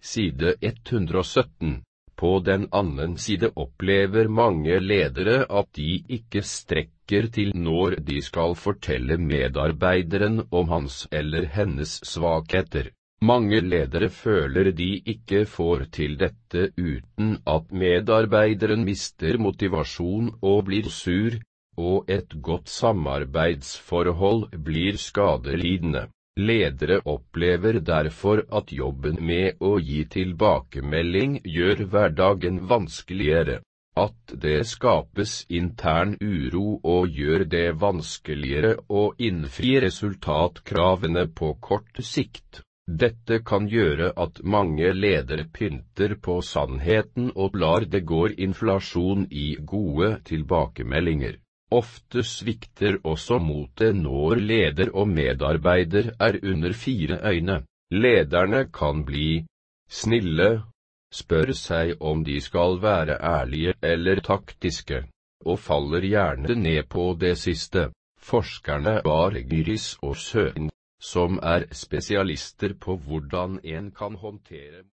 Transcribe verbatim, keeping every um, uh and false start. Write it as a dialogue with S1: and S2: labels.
S1: side ett hundre og sytten. På den annen side opplever mange ledere at de ikke strekker til når de skal fortelle medarbeideren om hans eller hennes svakheter. Mange ledere føler de ikke får til dette uten at medarbeideren mister motivasjon og blir sur, og et godt samarbeidsforhold blir skadelidende. Ledere opplever derfor at jobben med å gi tilbakemelding gjør hverdagen vanskeligere, at det skapes intern uro og gjør det vanskeligere å innfri resultatkravene på kort sikt. Dette kan gjøre at mange ledere pynter på sannheten og lar det gå inflasjon i gode tilbakemeldinger. Ofte svikter også motet når leder og medarbeider er under fire øyne. Lederne kan bli snille, spør seg om de skal være ærlige eller taktiske, og faller gjerne ned på det siste. Forskerne Argyris og Søen, som er spesialister på hvordan en kan håndtere